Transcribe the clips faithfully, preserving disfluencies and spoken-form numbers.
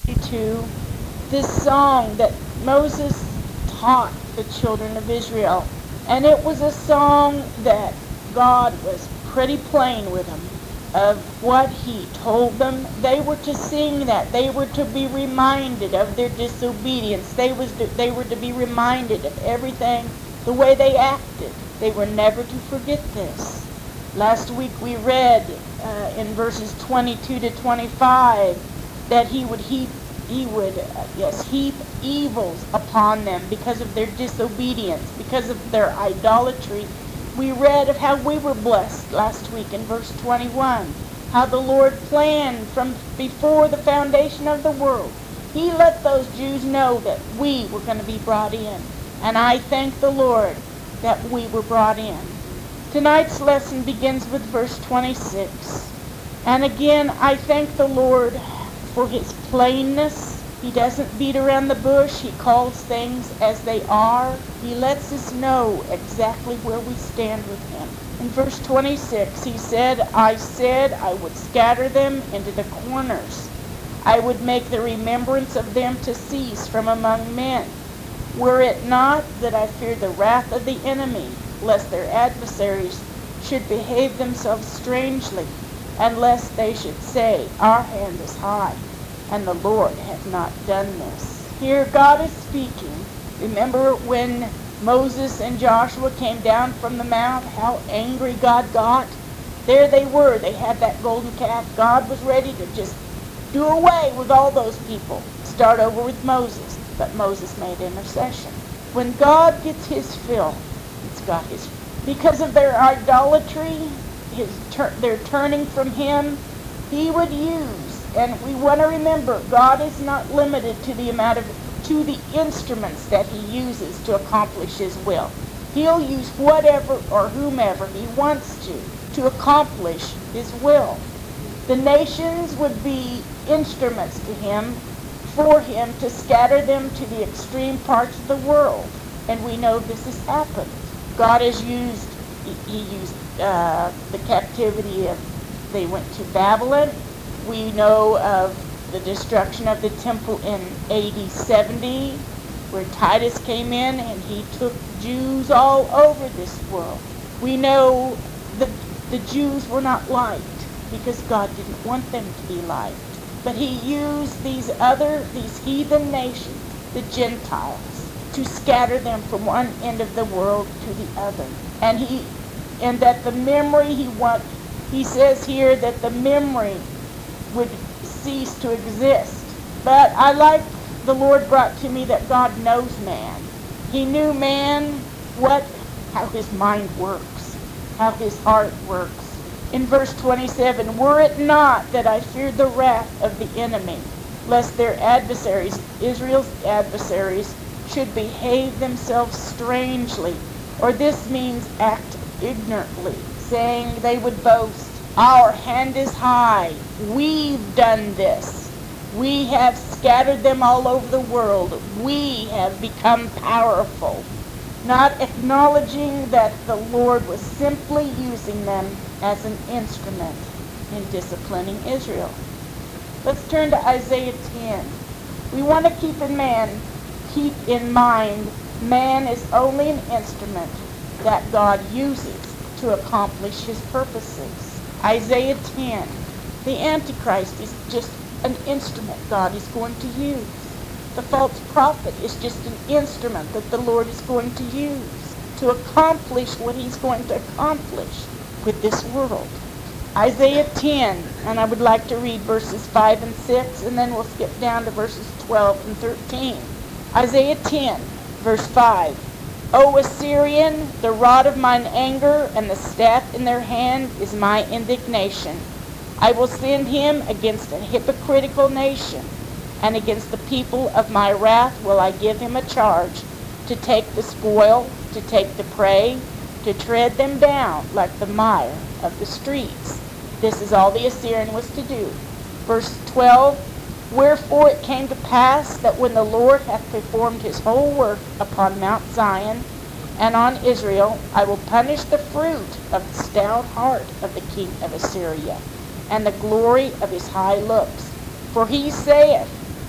to this song that Moses taught the children of Israel. And it was a song that God was pretty plain with them of what he told them. They were to sing that. They were to be reminded of their disobedience. They, was to, they were to be reminded of everything, the way they acted. They were never to forget this. Last week we read uh, in verses twenty-two to twenty-five that he would heap, he would, uh, yes, heap evils upon them because of their disobedience, because of their idolatry. We read of how we were blessed last week in verse twenty-one, how the Lord planned from before the foundation of the world. He let those Jews know that we were going to be brought in. And I thank the Lord that we were brought in. Tonight's lesson begins with verse twenty-six. And again, I thank the Lord for his plainness. He doesn't beat around the bush. He calls things as they are. He lets us know exactly where we stand with him. In verse twenty-six, he said, I said I would scatter them into the corners. I would make the remembrance of them to cease from among men. Were it not that I feared the wrath of the enemy, lest their adversaries should behave themselves strangely, and lest they should say, our hand is high, and the Lord hath not done this. Here God is speaking. Remember when Moses and Joshua came down from the mount, how angry God got? There they were. They had that golden calf. God was ready to just do away with all those people. Start over with Moses. But Moses made intercession. When God gets his fill, it's got his, because of their idolatry, his tur- their turning from him, he would use, and we want to remember, God is not limited to the amount of, to the instruments that he uses to accomplish his will. He'll use whatever or whomever he wants to, to accomplish his will. The nations would be instruments to him, for him to scatter them to the extreme parts of the world. And we know this has happened. God has used, he used uh, the captivity of, they went to Babylon. We know of the destruction of the temple in A D seventy, where Titus came in and he took Jews all over this world. We know that the Jews were not liked because God didn't want them to be liked. But he used these other, these heathen nations, the Gentiles, to scatter them from one end of the world to the other. And he, and that the memory he want, he says here that the memory would cease to exist. But I like the Lord brought to me that God knows man. He knew man, what, how his mind works, how his heart works. In verse twenty-seven, were it not that I feared the wrath of the enemy, lest their adversaries, Israel's adversaries, should behave themselves strangely, or this means act ignorantly, saying they would boast, our hand is high, we've done this, we have scattered them all over the world, we have become powerful, not acknowledging that the Lord was simply using them as an instrument in disciplining Israel. Let's turn to Isaiah ten. We want to keep in man, keep in mind, man is only an instrument that God uses to accomplish his purposes. Isaiah ten. The Antichrist is just an instrument God is going to use. The false prophet is just an instrument that the Lord is going to use to accomplish what he's going to accomplish with this world. Isaiah ten, and I would like to read verses five and six, and then we'll skip down to verses twelve and thirteen. Isaiah ten, verse five. O Assyrian, the rod of mine anger and the staff in their hand is my indignation. I will send him against a hypocritical nation, and against the people of my wrath will I give him a charge, to take the spoil, to take the prey, to tread them down like the mire of the streets. This is all the Assyrian was to do. Verse twelve, wherefore it came to pass that when the Lord hath performed his whole work upon Mount Zion and on Israel, I will punish the fruit of the stout heart of the king of Assyria, and the glory of his high looks. For he saith,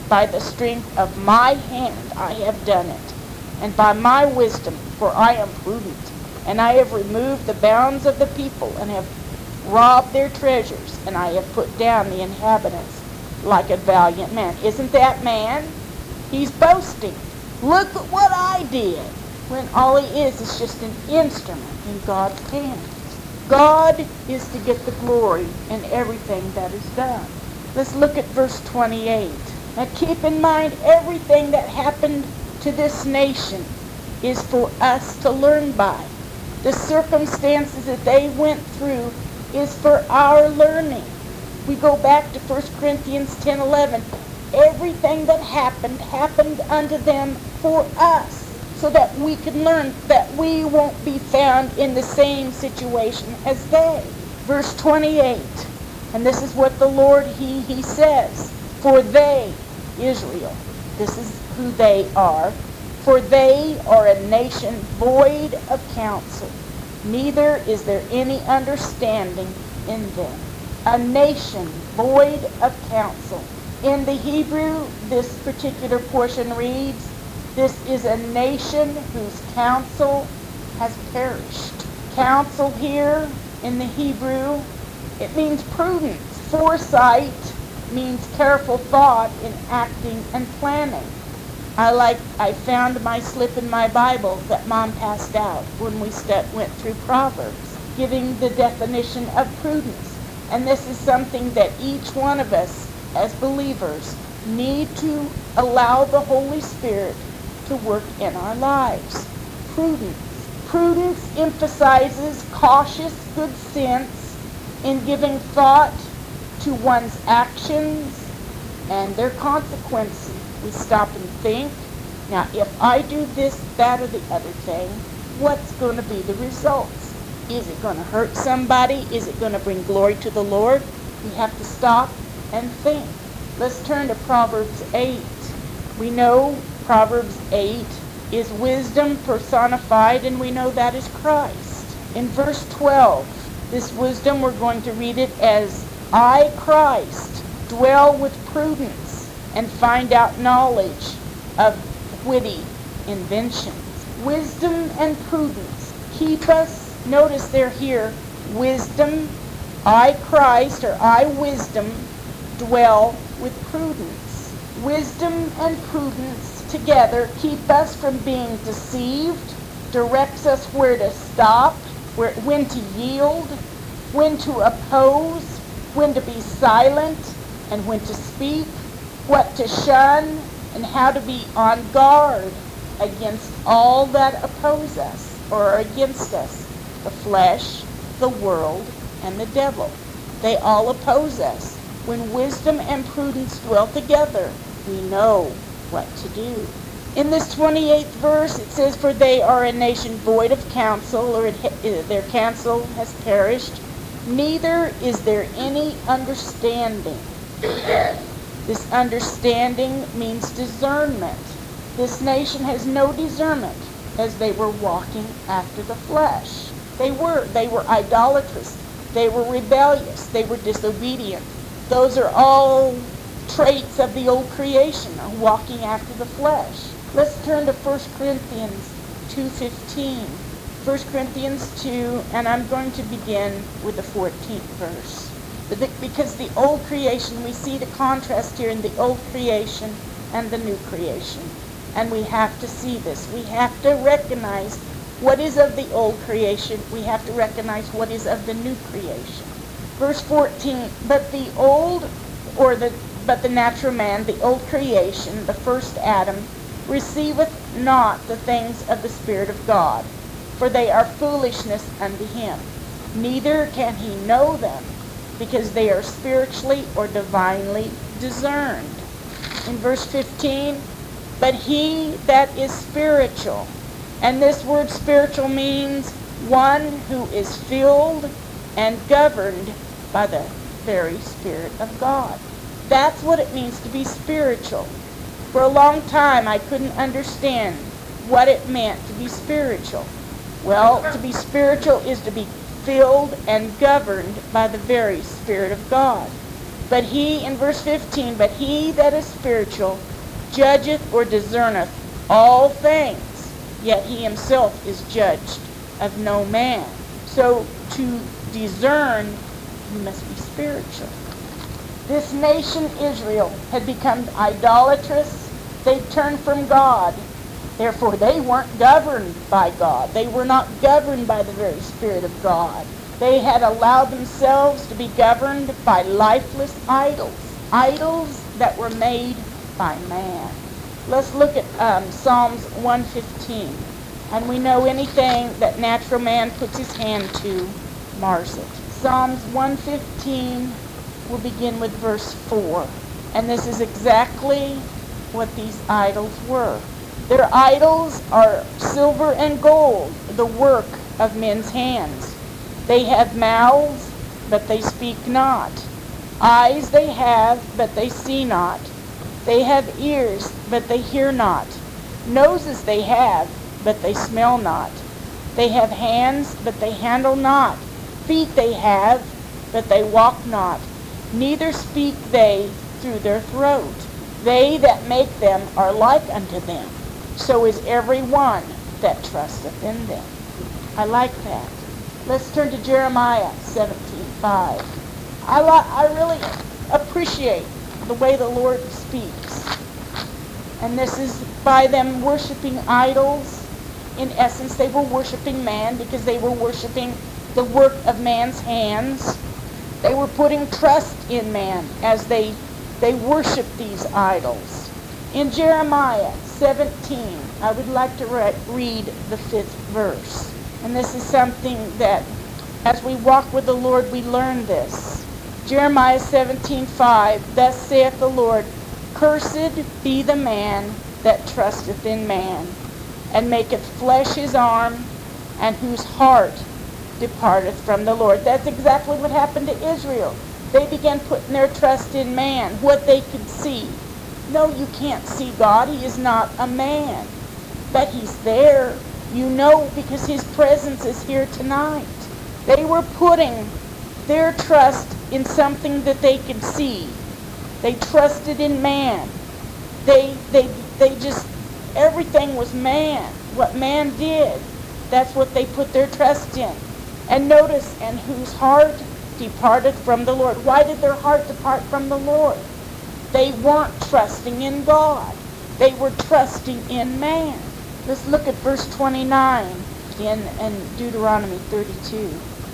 By the strength of my hand I have done it, and by my wisdom, for I am prudent. And I have removed the bounds of the people, and have robbed their treasures, and I have put down the inhabitants like a valiant man. Isn't that man? He's boasting. Look at what I did. When all he is is just an instrument in God's hands. God is to get the glory in everything that is done. Let's look at verse twenty-eight. Now keep in mind, everything that happened to this nation is for us to learn by. The circumstances that they went through is for our learning. We go back to First Corinthians ten eleven. Everything that happened, happened unto them for us, so that we can learn that we won't be found in the same situation as they. Verse twenty-eight, and this is what the Lord, He, He says, for they, Israel, this is who they are, for they are a nation void of counsel, neither is there any understanding in them. A nation void of counsel. In the Hebrew, this particular portion reads, this is a nation whose counsel has perished. Counsel here in the Hebrew, it means prudence. Foresight means careful thought in acting and planning. I like, I found my slip in my Bible that Mom passed out when we st- went through Proverbs, giving the definition of prudence. And this is something that each one of us as believers need to allow the Holy Spirit to work in our lives. Prudence. Prudence emphasizes cautious good sense in giving thought to one's actions and their consequences. We stop and think, now if I do this, that, or the other thing, what's going to be the results? Is it going to hurt somebody? Is it going to bring glory to the Lord? We have to stop and think. Let's turn to Proverbs eight. We know Proverbs eight is wisdom personified, and we know that is Christ. In verse twelve, this wisdom, we're going to read it as, I, Christ, dwell with prudence and find out knowledge of witty inventions. Wisdom and prudence keep us, notice they're here, wisdom, I, Christ, or I, wisdom, dwell with prudence. Wisdom and prudence together keep us from being deceived, directs us where to stop, where, when to yield, when to oppose, when to be silent, and when to speak, what to shun, and how to be on guard against all that oppose us or are against us. The flesh, the world, and the devil. They all oppose us. When wisdom and prudence dwell together, we know what to do. In this twenty-eighth verse, it says, for they are a nation void of counsel, or it, their counsel has perished. Neither is there any understanding. This understanding means discernment. This nation has no discernment, as they were walking after the flesh. They were. They were idolatrous. They were rebellious. They were disobedient. Those are all traits of the old creation, walking after the flesh. Let's turn to First Corinthians two fifteen. First Corinthians two, and I'm going to begin with the fourteenth verse. Because the old creation, we see the contrast here in the old creation and the new creation. And we have to see this. We have to recognize what is of the old creation. We have to recognize what is of the new creation. Verse fourteen, but the old, or the but the natural man, the old creation, the first Adam, receiveth not the things of the Spirit of God, for they are foolishness unto him. Neither can he know them, because they are spiritually or divinely discerned. In verse fifteen, but he that is spiritual, and this word spiritual means one who is filled and governed by the very Spirit of God. That's what it means to be spiritual. For a long time I couldn't understand what it meant to be spiritual. Well, to be spiritual is to be filled and governed by the very Spirit of God. But he, in verse fifteen, but he that is spiritual judgeth or discerneth all things, yet he himself is judged of no man. So to discern, you must be spiritual. This nation, Israel, had become idolatrous. They turned from God. Therefore, they weren't governed by God. They were not governed by the very Spirit of God. They had allowed themselves to be governed by lifeless idols, idols that were made by man. Let's look at um, Psalms one fifteen. And we know anything that natural man puts his hand to mars it. Psalms one fifteen will begin with verse four. And this is exactly what these idols were. Their idols are silver and gold, the work of men's hands. They have mouths, but they speak not. Eyes they have, but they see not. They have ears, but they hear not. Noses they have, but they smell not. They have hands, but they handle not. Feet they have, but they walk not. Neither speak they through their throat. They that make them are like unto them. So is every one that trusteth in them. I like that. Let's turn to Jeremiah seventeen five. I, li- I really appreciate the way the Lord speaks. And this is by them worshiping idols. In essence, they were worshiping man because they were worshiping the work of man's hands. They were putting trust in man as they, they worshiped these idols. In Jeremiah seventeen, I would like to re- read the fifth verse. And this is something that, as we walk with the Lord, we learn this. Jeremiah seventeen five, thus saith the Lord, cursed be the man that trusteth in man, and maketh flesh his arm, and whose heart departeth from the Lord. That's exactly what happened to Israel. They began putting their trust in man, what they could see. No, you can't see God. He is not a man. But he's there. You know, because his presence is here tonight. They were putting their trust in something that they could see. They trusted in man. They, they, they just, everything was man. What man did, that's what they put their trust in. And notice, and whose heart departed from the Lord. Why did their heart depart from the Lord? They weren't trusting in God. They were trusting in man. Let's look at verse twenty-nine in, in Deuteronomy thirty-two.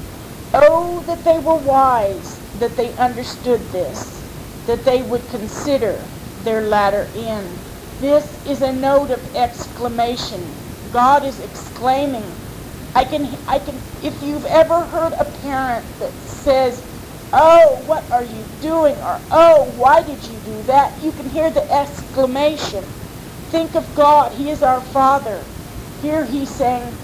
Oh, that they were wise, that they understood this, that they would consider their latter end. This is a note of exclamation. God is exclaiming. I can, I can, if you've ever heard a parent that says, oh, what are you doing? Or, oh, why did you do that? You can hear the exclamation. Think of God. He is our Father. Here he's saying,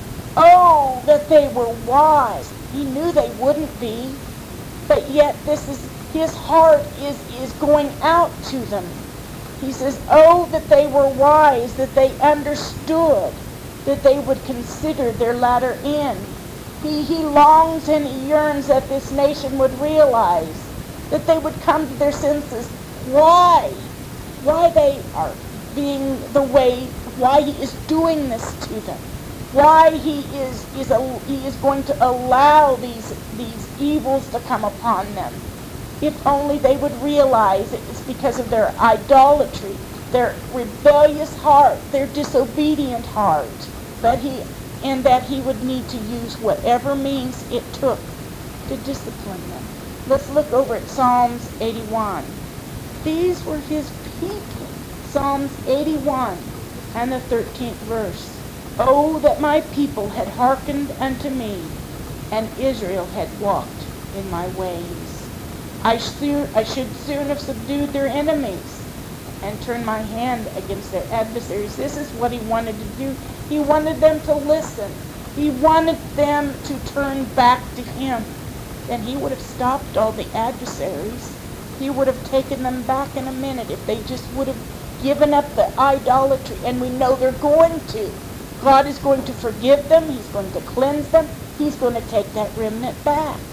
oh, that they were wise. He knew they wouldn't be. But yet this is, his heart is, is going out to them. He says, oh, that they were wise, that they understood, that they would consider their latter end. He, he longs and he yearns that this nation would realize, that they would come to their senses. Why? Why they are being the way, why he is doing this to them. Why he is, is a, he is going to allow these, these evils to come upon them. If only they would realize it is because of their idolatry, their rebellious heart, their disobedient heart. But he, and that he would need to use whatever means it took to discipline them. Let's look over at Psalms eighty-one. These were his people. Psalms eighty-one and the thirteenth verse. Oh, that my people had hearkened unto me, and Israel had walked in my ways. I, soon, I should soon have subdued their enemies and turned my hand against their adversaries. This is what he wanted to do. He wanted them to listen. He wanted them to turn back to him. Then he would have stopped all the adversaries. He would have taken them back in a minute if they just would have given up the idolatry. And we know they're going to. God is going to forgive them. He's going to cleanse them. He's going to take that remnant back.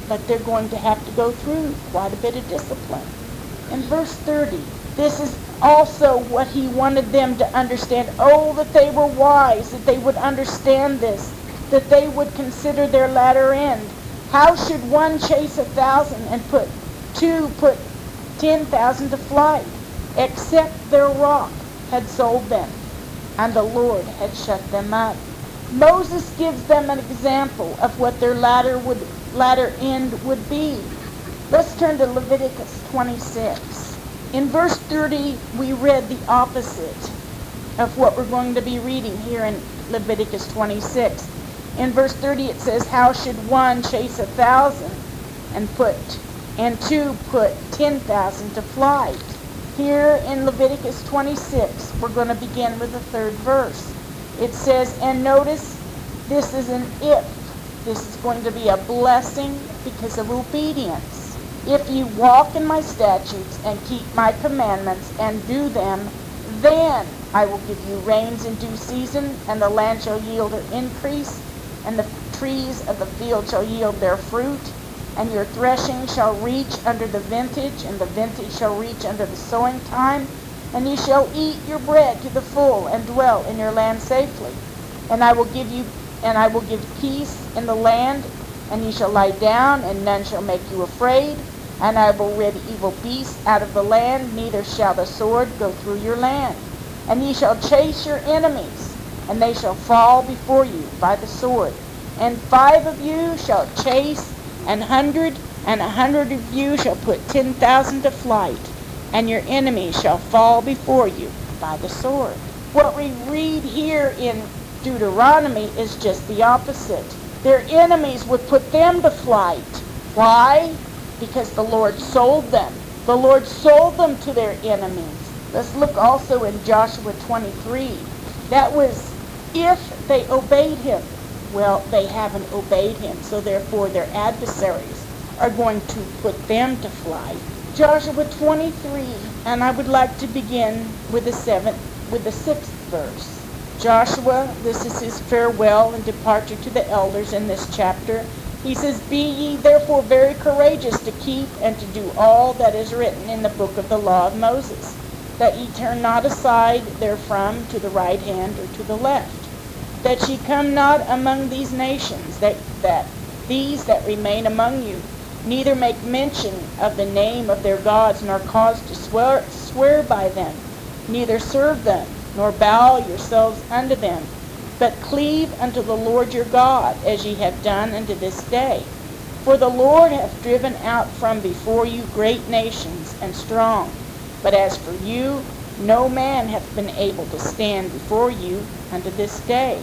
but they're going to have to go through quite a bit of discipline. In verse thirty, this is also what he wanted them to understand. Oh, that they were wise, that they would understand this, that they would consider their latter end. How should one chase a thousand and put two put ten thousand to flight, except their rock had sold them, and the Lord had shut them up? Moses gives them an example of what their latter would latter end would be. Let's turn to Leviticus twenty-six. In verse thirty, we read the opposite of what we're going to be reading here in Leviticus twenty-six. In verse thirty it says, how should one chase a thousand and put and two put ten thousand to flight? Here in Leviticus twenty-six, we're going to begin with the third verse. It says, and notice, this is an if. This is going to be a blessing because of obedience. If you walk in my statutes and keep my commandments and do them, then I will give you rains in due season, and the land shall yield her increase, and the trees of the field shall yield their fruit, and your threshing shall reach under the vintage, and the vintage shall reach under the sowing time, and ye shall eat your bread to the full, and dwell in your land safely. And I will give you, and I will give peace in the land, and ye shall lie down, and none shall make you afraid. And I will rid evil beasts out of the land, neither shall the sword go through your land. And ye shall chase your enemies, and they shall fall before you by the sword. And five of you shall chase an hundred, and a hundred of you shall put ten thousand to flight, and your enemies shall fall before you by the sword. What we read here in Deuteronomy is just the opposite. Their enemies would put them to flight. Why? Because the Lord sold them. The Lord sold them to their enemies. Let's look also in Joshua twenty-three. That was if they obeyed him. Well, they haven't obeyed him, so therefore their adversaries are going to put them to flight. Joshua twenty-three, and I would like to begin with the seventh, with the sixth verse. Joshua, this is his farewell and departure to the elders in this chapter. He says, be ye therefore very courageous to keep and to do all that is written in the book of the law of Moses, that ye turn not aside therefrom to the right hand or to the left, that ye come not among these nations, that, that these that remain among you, neither make mention of the name of their gods, nor cause to swear, swear by them, neither serve them, nor bow yourselves unto them, but cleave unto the Lord your God, as ye have done unto this day. For the Lord hath driven out from before you great nations and strong. But as for you, no man hath been able to stand before you unto this day.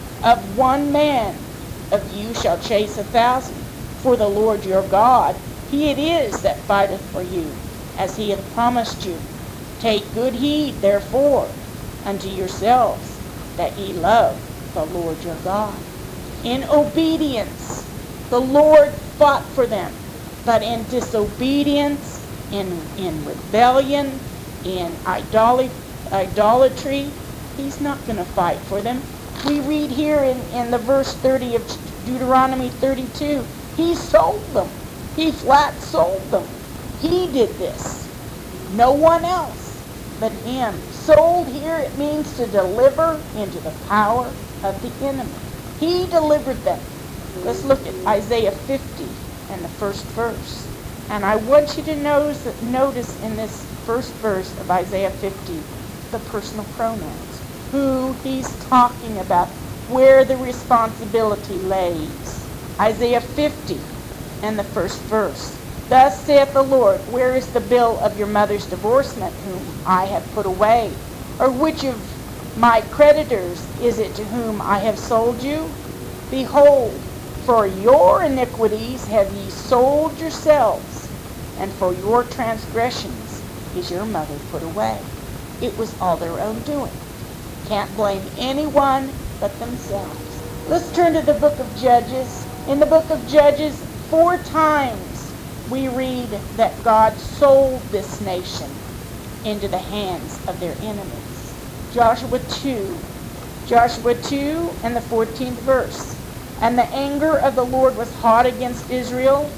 Of one man of you shall chase a thousand. For the Lord your God, he it is that fighteth for you, as he hath promised you. Take good heed, therefore, unto yourselves, that ye love the Lord your God. In obedience, the Lord fought for them, but in disobedience, in, in rebellion, in idolatry, idolatry, he's not going to fight for them. We read here in, in the verse thirty of Deuteronomy thirty-two, he sold them. He flat sold them. He did this. No one else but him. Sold here, it means to deliver into the power of the enemy. He delivered them. Let's look at Isaiah fifty and the first verse. And I want you to notice, notice in this first verse of Isaiah fifty the personal pronouns. Who he's talking about, where the responsibility lays. Isaiah fifty and the first verse. Thus saith the Lord, where is the bill of your mother's divorcement, whom I have put away? Or which of my creditors is it to whom I have sold you? Behold, for your iniquities have ye sold yourselves, and for your transgressions is your mother put away. It was all their own doing. Can't blame anyone but themselves. Let's turn to the book of Judges. In the book of Judges, four times we read that God sold this nation into the hands of their enemies. Joshua two. Joshua two and the fourteenth verse. And the anger of the Lord was hot against Israel,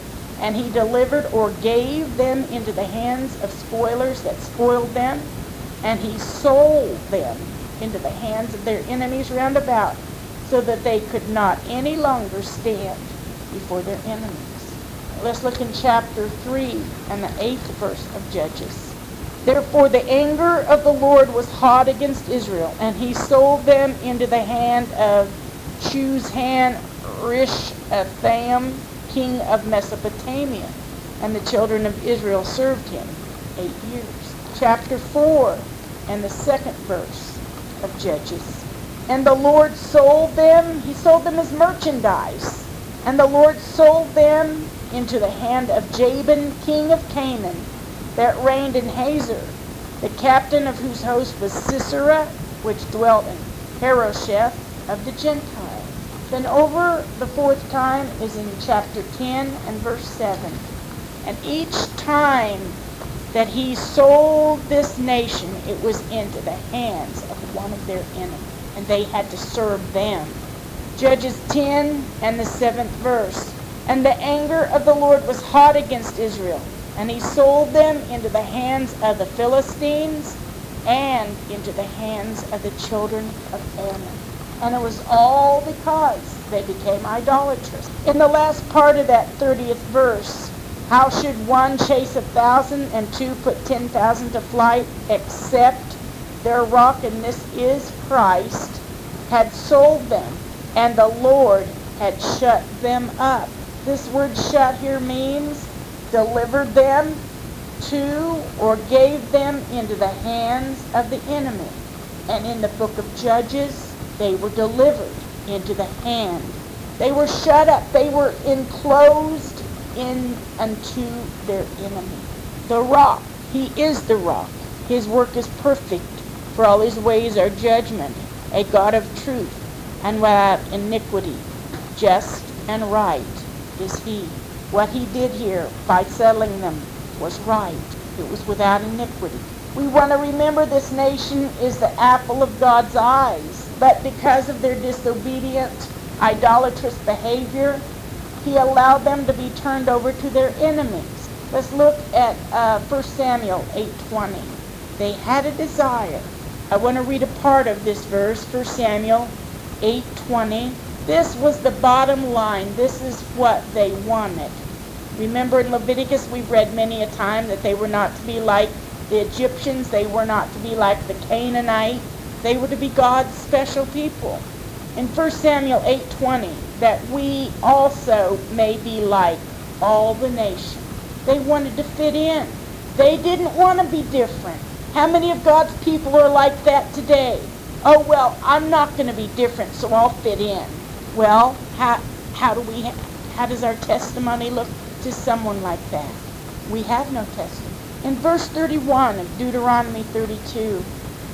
And he delivered or gave them into the hands of spoilers that spoiled them, and he sold them into the hands of their enemies round about, so that they could not any longer stand before their enemies. Let's look in chapter three and the eighth verse of Judges. Therefore the anger of the Lord was hot against Israel, and he sold them into the hand of Chuzhan Rishathaim, king of Mesopotamia, and the children of Israel served him eight years. Chapter four and the second verse of Judges. And the Lord sold them, he sold them as merchandise, and the Lord sold them into the hand of Jabin, king of Canaan, that reigned in Hazor, the captain of whose host was Sisera, which dwelt in Harosheth of the Gentiles. Then over the fourth time is in chapter ten and verse seven. And each time that he sold this nation, it was into the hands of one of their enemies, and they had to serve them. Judges ten and the seventh verse. And the anger of the Lord was hot against Israel, and he sold them into the hands of the Philistines and into the hands of the children of Ammon. And it was all because they became idolatrous. In the last part of that thirtieth verse, how should one chase a thousand and two put ten thousand to flight, except their rock, and this is Christ, had sold them, and the Lord had shut them up. This word shut here means delivered them to or gave them into the hands of the enemy. And in the book of Judges, they were delivered into the hand. They were shut up. They were enclosed in unto their enemy. The rock. He is the rock. His work is perfect, for all his ways are judgment, a God of truth, and without iniquity. Just and right is he. What he did here by settling them was right. It was without iniquity. We want to remember this nation is the apple of God's eyes. But because of their disobedient, idolatrous behavior, he allowed them to be turned over to their enemies. Let's look at uh, First Samuel eight twenty. They had a desire. I want to read a part of this verse, First Samuel eight twenty. This was the bottom line. This is what they wanted. Remember in Leviticus we've read many a time that they were not to be like the Egyptians. They were not to be like the Canaanites. They were to be God's special people. In First Samuel eight twenty, that we also may be like all the nations. They wanted to fit in. They didn't want to be different. How many of God's people are like that today? Oh, well, I'm not going to be different, so I'll fit in. Well, how, how do we, ha- how does our testimony look to someone like that? We have no testimony. In verse thirty-one of Deuteronomy thirty-two,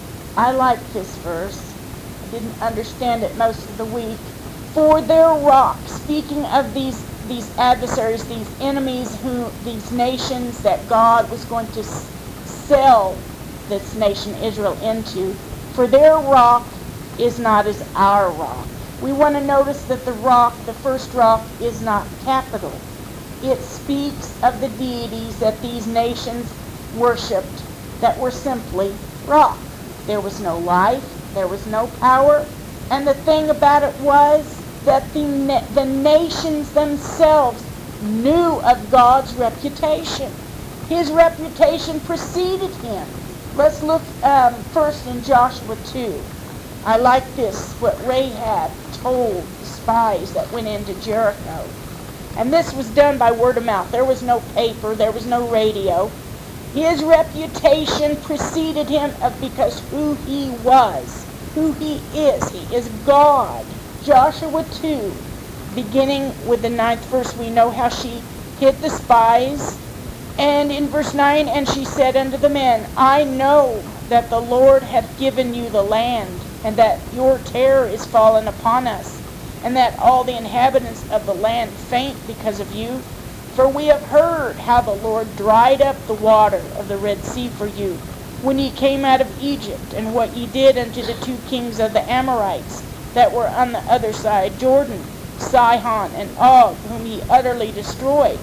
I like this verse. I didn't understand it most of the week. For their rock, speaking of these these adversaries, these enemies, who these nations that God was going to s- sell this nation Israel into, for their rock is not as our rock. We want to notice that the rock, the first rock, is not capital. It speaks of the deities that these nations worshipped that were simply rock. There was no life, there was no power, and the thing about it was that the, na- the nations themselves knew of God's reputation. His reputation preceded him. Let's look um, first in Joshua two. I like this, what Rahab told the spies that went into Jericho. And this was done by word of mouth. There was no paper, there was no radio. His reputation preceded him of because who he was, who he is. He is God. Joshua two, beginning with the ninth verse, we know how she hid the spies. And in verse nine, and she said unto the men, I know that the Lord hath given you the land, and that your terror is fallen upon us, and that all the inhabitants of the land faint because of you. For we have heard how the Lord dried up the water of the Red Sea for you, when ye came out of Egypt, and what ye did unto the two kings of the Amorites, that were on the other side Jordan, Sihon and Og, whom ye utterly destroyed.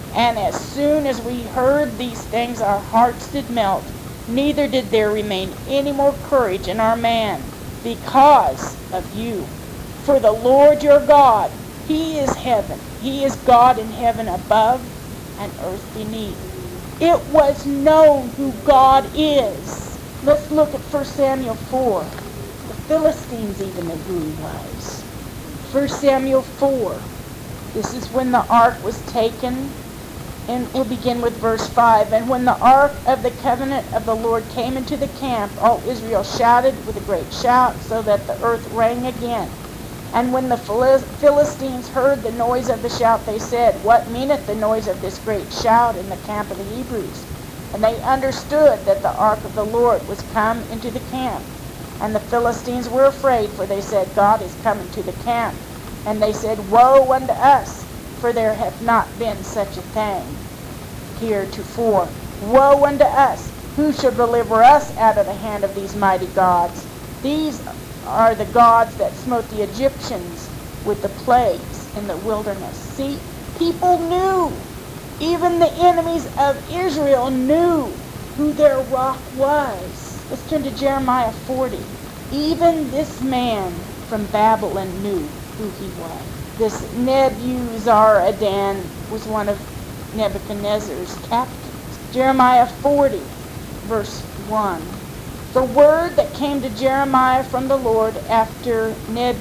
And as soon as we heard these things, our hearts did melt, neither did there remain any more courage in our man, because of you. For the Lord your God, he is heaven. He is God in heaven above and earth beneath. It was known who God is. Let's look at First Samuel four. The Philistines even knew who he was. First Samuel four. This is when the ark was taken. And we'll begin with verse five. And when the ark of the covenant of the Lord came into the camp, all Israel shouted with a great shout, so that the earth rang again. And when the Philistines heard the noise of the shout, they said, What meaneth the noise of this great shout in the camp of the Hebrews? And they understood that the ark of the Lord was come into the camp. And the Philistines were afraid, for they said, God is come into the camp. And they said, Woe unto us, for there hath not been such a thing heretofore. Woe unto us! Who shall deliver us out of the hand of these mighty gods? These are the gods that smote the Egyptians with the plagues in the wilderness. See, people knew. Even the enemies of Israel knew who their rock was. Let's turn to Jeremiah forty. Even this man from Babylon knew who he was. This Nebuzaradan was one of Nebuchadnezzar's captains. Jeremiah forty, verse one. The word that came to Jeremiah from the Lord after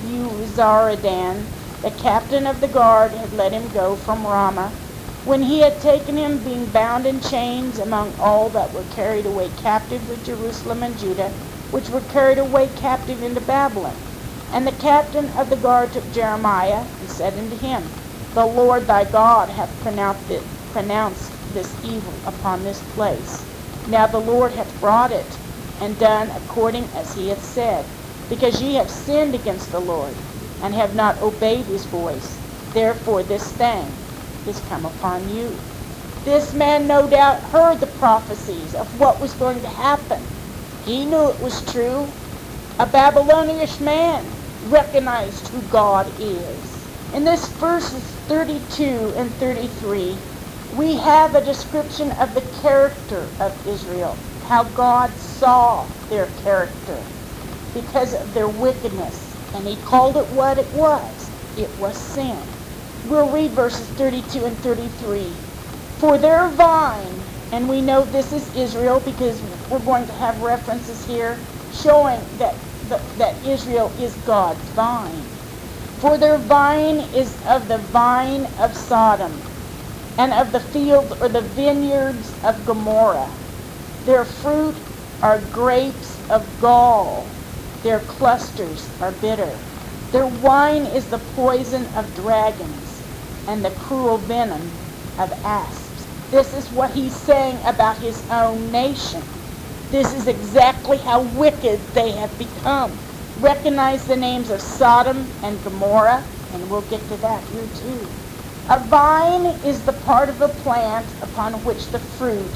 Nebuzaradan, the captain of the guard, had let him go from Ramah, when he had taken him, being bound in chains, among all that were carried away captive with Jerusalem and Judah, which were carried away captive into Babylon. And the captain of the guard took Jeremiah, and said unto him, The Lord thy God hath pronounced it, pronounced this evil upon this place. Now the Lord hath brought it, and done according as he hath said, because ye have sinned against the Lord, and have not obeyed his voice. Therefore this thing is come upon you. This man no doubt heard the prophecies of what was going to happen. He knew it was true. A Babylonian man recognized who God is. In this verses thirty-two and thirty-three, we have a description of the character of Israel, how God saw their character because of their wickedness, and he called it what it was. It was sin. We'll read verses thirty-two and thirty-three. For their vine, and we know this is Israel because we're going to have references here showing that that Israel is God's vine. For their vine is of the vine of Sodom, and of the fields or the vineyards of Gomorrah. Their fruit are grapes of gall. Their clusters are bitter. Their wine is the poison of dragons, and the cruel venom of asps. This is what he's saying about his own nation. This is exactly how wicked they have become. Recognize the names of Sodom and Gomorrah, and we'll get to that here too. A vine is the part of a plant upon which the fruit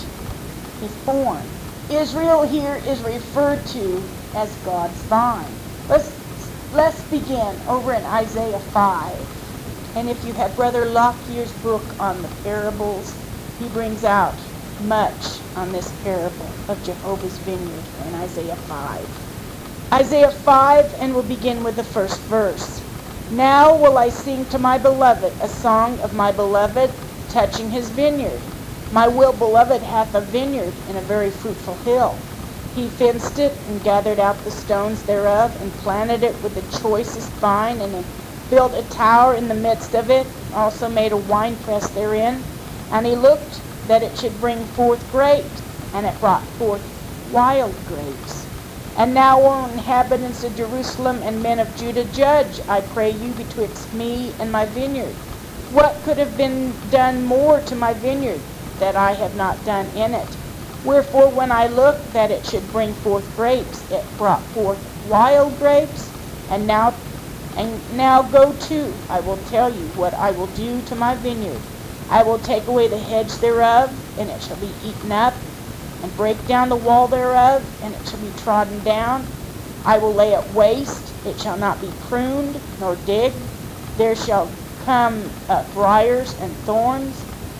is born. Israel here is referred to as God's vine. Let's, let's begin over in Isaiah five. And if you have Brother Lockyer's book on the parables, he brings out much on this parable of Jehovah's vineyard in Isaiah five. Isaiah five, and we'll begin with the first verse. Now will I sing to my beloved a song of my beloved touching his vineyard. My well-beloved hath a vineyard in a very fruitful hill. He fenced it and gathered out the stones thereof, and planted it with the choicest vine, and built a tower in the midst of it, also made a winepress therein. And he looked that it should bring forth grapes, and it brought forth wild grapes. And now, O inhabitants of Jerusalem and men of Judah, judge, I pray you, betwixt me and my vineyard. What could have been done more to my vineyard that I have not done in it? Wherefore, when I looked that it should bring forth grapes, it brought forth wild grapes. And now, and now go to, I will tell you what I will do to my vineyard. I will take away the hedge thereof, and it shall be eaten up, and break down the wall thereof, and it shall be trodden down. I will lay it waste, it shall not be pruned, nor digged. There shall come uh, briars and thorns,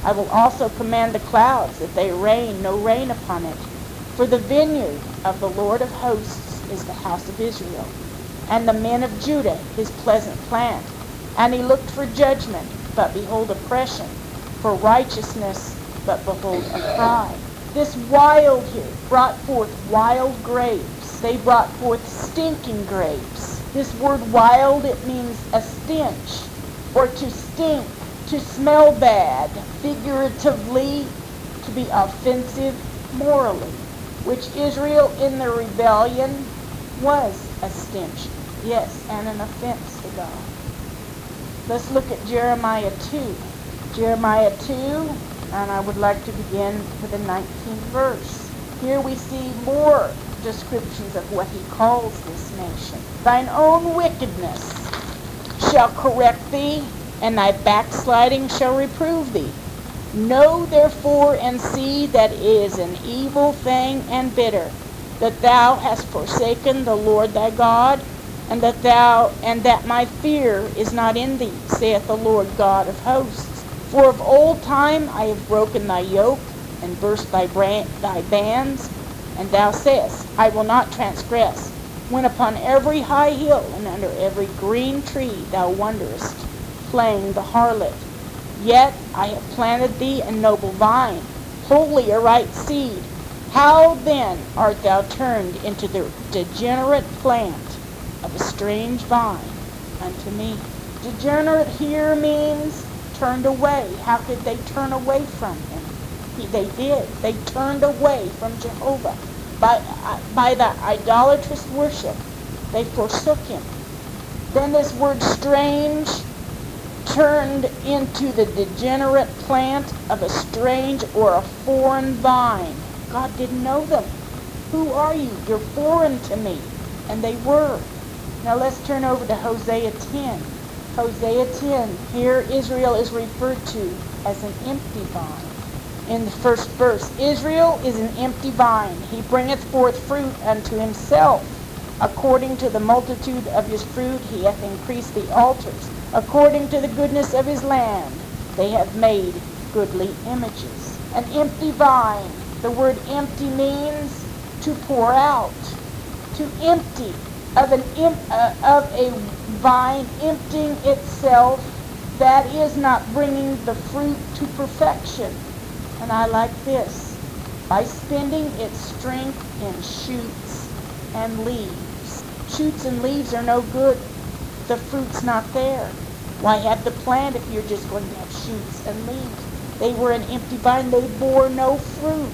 I will also command the clouds that they rain no rain upon it. For the vineyard of the Lord of hosts is the house of Israel, and the men of Judah his pleasant plant. And he looked for judgment, but behold oppression, for righteousness, but behold a cry. This wild here brought forth wild grapes. They brought forth stinking grapes. This word wild, it means a stench, or to stink, to smell bad, figuratively, to be offensive morally, which Israel in their rebellion was a stench, yes, and an offense to God. Let's look at Jeremiah two. Jeremiah two, and I would like to begin with the nineteenth verse. Here we see more descriptions of what he calls this nation. Thine own wickedness shall correct thee, and thy backsliding shall reprove thee. Know therefore and see that it is an evil thing and bitter, that thou hast forsaken the Lord thy God, and that thou and that my fear is not in thee, saith the Lord God of hosts. For of old time I have broken thy yoke, and burst thy, brand, thy bands, and thou sayest, I will not transgress, when upon every high hill and under every green tree thou wanderest, playing the harlot. Yet I have planted thee a noble vine, wholly a right seed. How then art thou turned into the degenerate plant of a strange vine unto me? Degenerate here means turned away. How could they turn away from him? He, they did. They turned away from Jehovah. By, uh, by the idolatrous worship, they forsook him. Then this word strange turned into the degenerate plant of a strange or a foreign vine. God didn't know them. Who are you? You're foreign to me. And they were. Now let's turn over to Hosea ten. Hosea ten. Here Israel is referred to as an empty vine. In the first verse, Israel is an empty vine. He bringeth forth fruit unto himself. According to the multitude of his fruit he hath increased the altars. According to the goodness of his land they have made goodly images. An empty vine. The word empty means to pour out, to empty. Of, an, uh, of a vine emptying itself, that is not bringing the fruit to perfection. And I like this. By spending its strength in shoots and leaves. Shoots and leaves are no good. The fruit's not there. Why have the plant if you're just going to have shoots and leaves? They were an empty vine. They bore no fruit.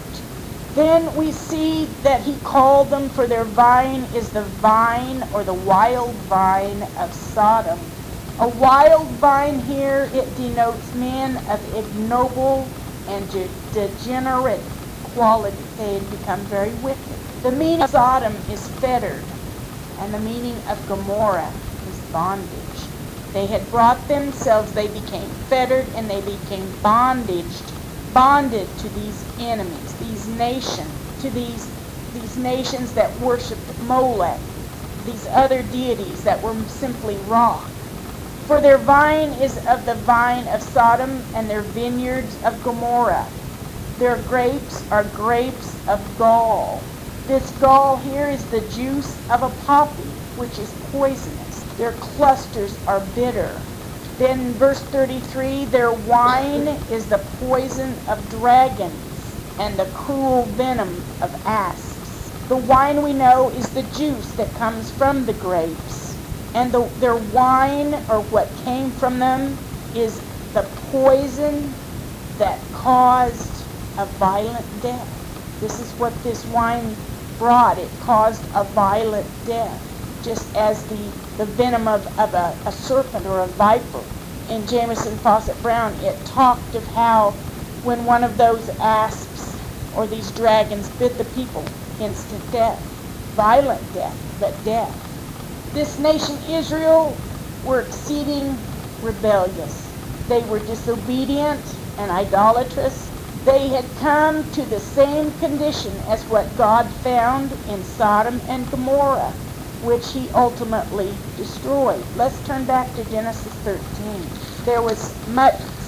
Then we see that he called them, for their vine is the vine or the wild vine of Sodom. A wild vine here, it denotes men of ignoble and de- degenerate quality. They had become very wicked. The meaning of Sodom is fettered, and the meaning of Gomorrah is bondage. They had brought themselves, they became fettered, and they became bondaged, bonded to these enemies, these nations, to these, these nations that worshipped Molech, these other deities that were simply rock. For their vine is of the vine of Sodom, and their vineyards of Gomorrah. Their grapes are grapes of gall. This gall here is the juice of a poppy, which is poisonous. Their clusters are bitter. Then verse thirty-three, their wine is the poison of dragons and the cruel venom of asps. The wine we know is the juice that comes from the grapes. And the, their wine, or what came from them, is the poison that caused a violent death. This is what this wine brought. It caused a violent death, just as the, the venom of, of a, a serpent or a viper. In Jameson Fawcett Brown, it talked of how when one of those asps or these dragons bit the people, instant death. Violent death, but death. This nation Israel were exceeding rebellious. They were disobedient and idolatrous. They had come to the same condition as what God found in Sodom and Gomorrah, which he ultimately destroyed. Let's turn back to Genesis thirteen. There was much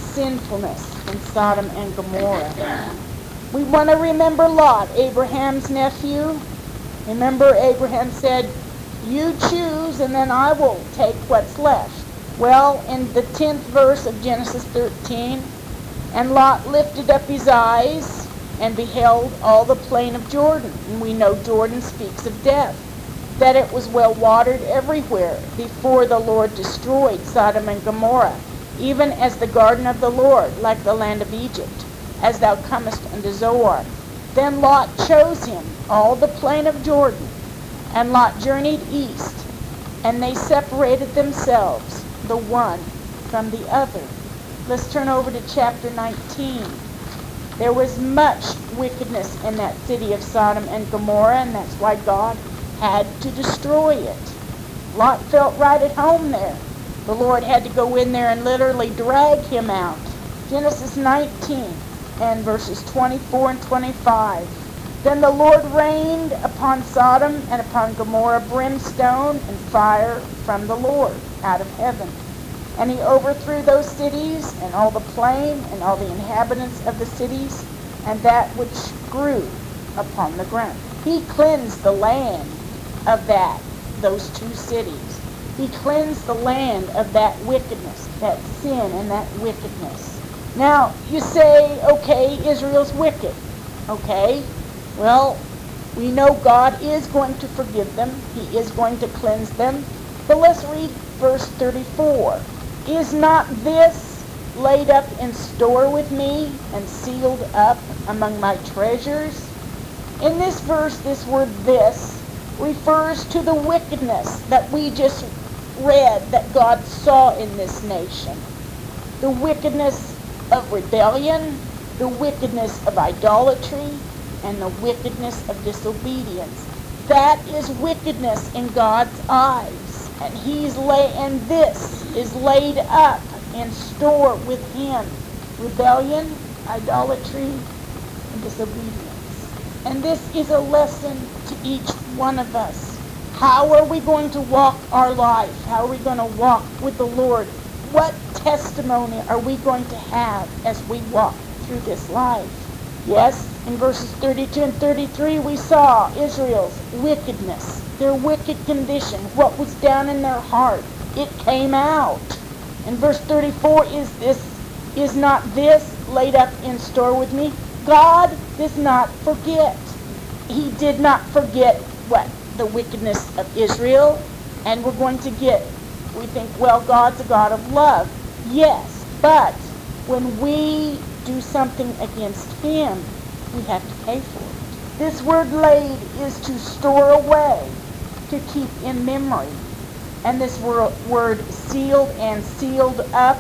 sinfulness in Sodom and Gomorrah. We want to remember Lot, Abraham's nephew. Remember, Abraham said, "You choose, and then I will take what's left." Well, in the tenth verse of Genesis thirteen, "And Lot lifted up his eyes and beheld all the plain of Jordan." And we know Jordan speaks of death, that it was well watered everywhere before the Lord destroyed Sodom and Gomorrah, even as the garden of the Lord, like the land of Egypt, as thou comest unto Zoar. Then Lot chose him all the plain of Jordan, and Lot journeyed east, and they separated themselves, the one from the other. Let's turn over to chapter nineteen. There was much wickedness in that city of Sodom and Gomorrah, and that's why God had to destroy it. Lot felt right at home there. The Lord had to go in there and literally drag him out. Genesis nineteen and verses twenty-four and twenty-five. "Then the Lord rained upon Sodom and upon Gomorrah brimstone and fire from the Lord out of heaven. And he overthrew those cities and all the plain and all the inhabitants of the cities and that which grew upon the ground." He cleansed the land of that, those two cities. He cleansed the land of that wickedness, that sin and that wickedness. Now, you say, okay, Israel's wicked. Okay, well, we know God is going to forgive them. He is going to cleanse them. But let's read verse thirty-four. "Is not this laid up in store with me and sealed up among my treasures?" In this verse, this word "this" refers to the wickedness that we just read that God saw in this nation. The wickedness of rebellion, the wickedness of idolatry, and the wickedness of disobedience. That is wickedness in God's eyes. And he's lay and this is laid up in store with him. Rebellion, idolatry, and disobedience. And this is a lesson to each one of us. How are we going to walk our life? How are we going to walk with the Lord? What testimony are we going to have as we walk through this life? Yes, in verses thirty-two and thirty-three we saw Israel's wickedness, their wicked condition, what was down in their heart. It came out. In verse thirty-four, is this is not this laid up in store with me? God does not forget. He did not forget what? The wickedness of Israel. And we're going to get, we think, well, God's a God of love. Yes, but when we do something against him, we have to pay for it. This word "laid" is to store away, to keep in memory. And this wor- word "sealed" and "sealed up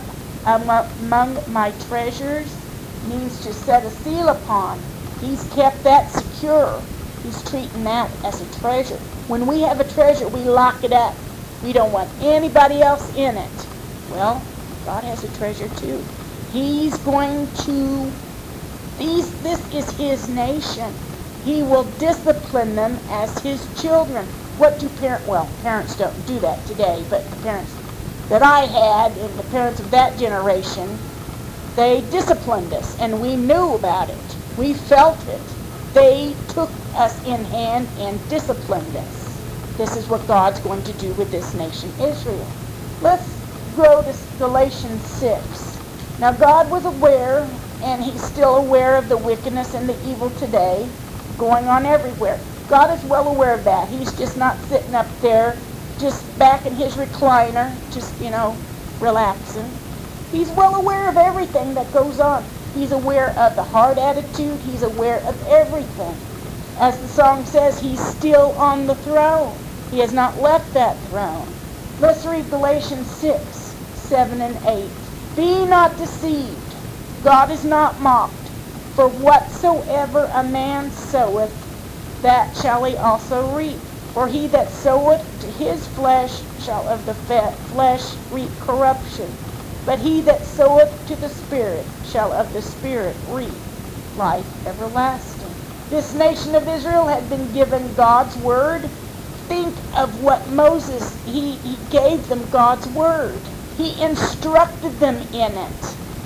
among my treasures" means to set a seal upon. He's kept that secure. He's treating that as a treasure. When we have a treasure, we lock it up. We don't want anybody else in it. Well, God has a treasure too. He's going to, these, this is his nation. He will discipline them as his children. What do parents, well, parents don't do that today, but the parents that I had and the parents of that generation, they disciplined us and we knew about it. We felt it. They took us in hand and disciplined us. This is what God's going to do with this nation, Israel. Let's go to Galatians six. Now God was aware, and he's still aware of the wickedness and the evil today going on everywhere. God is well aware of that. He's just not sitting up there, just back in his recliner, just, you know, relaxing. He's well aware of everything that goes on. He's aware of the heart attitude. He's aware of everything. As the song says, he's still on the throne. He has not left that throne. Let's read Galatians six, seven and eight. "Be not deceived. God is not mocked. For whatsoever a man soweth, that shall he also reap. For he that soweth to his flesh shall of the flesh reap corruption. But he that soweth to the Spirit shall of the Spirit reap life everlasting." This nation of Israel had been given God's word. Think of what Moses, he, he gave them God's word. He instructed them in it.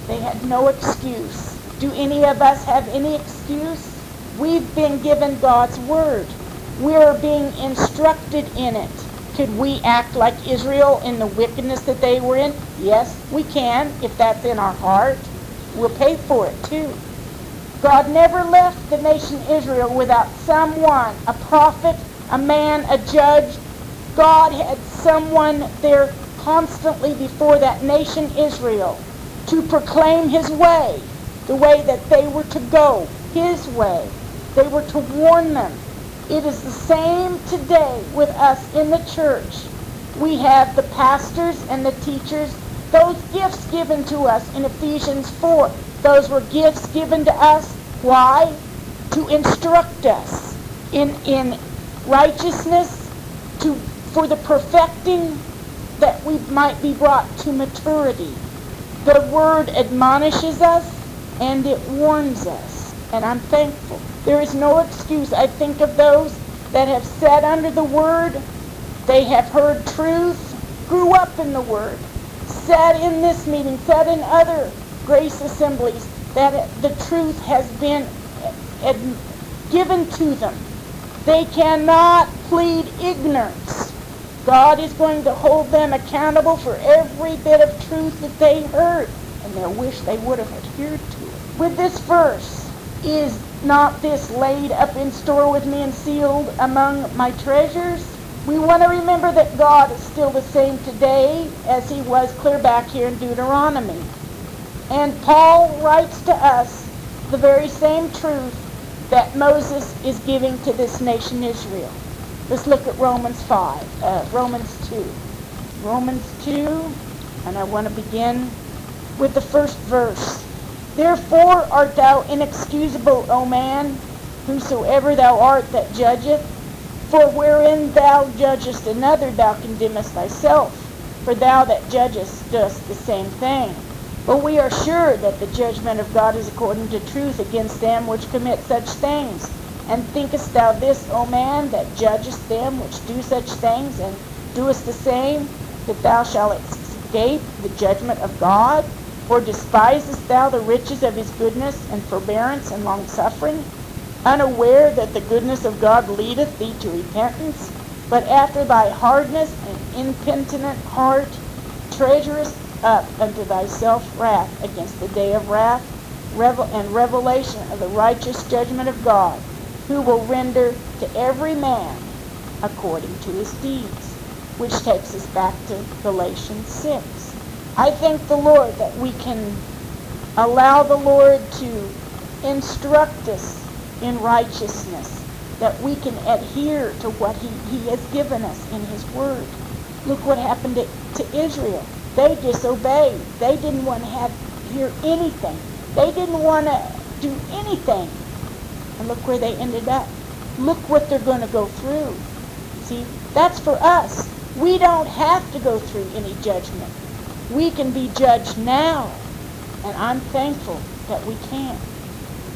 They had no excuse. Do any of us have any excuse? We've been given God's word. We're being instructed in it. Could we act like Israel in the wickedness that they were in? Yes, we can, if that's in our heart. We'll pay for it too. God never left the nation Israel without someone, a prophet, a man, a judge. God had someone there constantly before that nation Israel to proclaim his way, the way that they were to go, his way. They were to warn them. It is the same today with us in the church. We have the pastors and the teachers, those gifts given to us in Ephesians four. Those were gifts given to us. Why? To instruct us in, in righteousness, to, for the perfecting that we might be brought to maturity. The word admonishes us and it warns us. And I'm thankful. There is no excuse. I think of those that have sat under the word. They have heard truth, grew up in the word, sat in this meeting, sat in other grace assemblies, that the truth has been ad- given to them. They cannot plead ignorance. God is going to hold them accountable for every bit of truth that they heard, and they'll wish they would have adhered to it. With this verse, is not this laid up in store with me and sealed among my treasures? We want to remember that God is still the same today as he was clear back here in Deuteronomy. And Paul writes to us the very same truth that Moses is giving to this nation Israel. Let's look at Romans five, uh, Romans two. Romans two, and I want to begin with the first verse. Therefore art thou inexcusable, O man, whosoever thou art that judgeth. For wherein thou judgest another, thou condemnest thyself. For thou that judgest doest the same thing. But we are sure that the judgment of God is according to truth against them which commit such things. And thinkest thou this, O man, that judgest them which do such things, and doest the same, that thou shalt escape the judgment of God? Or despisest thou the riches of his goodness, and forbearance, and longsuffering, unaware that the goodness of God leadeth thee to repentance? But after thy hardness and impenitent heart treasurest up unto thyself wrath against the day of wrath revel- and revelation of the righteous judgment of God, who will render to every man according to his deeds. Which takes us back to Galatians six. I thank the Lord that we can allow the Lord to instruct us in righteousness, that we can adhere to what he, he has given us in his word. Look what happened to, to Israel. They disobeyed. They didn't want to have hear anything. They didn't want to do anything. And look where they ended up. Look what they're going to go through. See, that's for us. We don't have to go through any judgment. We can be judged now. And I'm thankful that we can.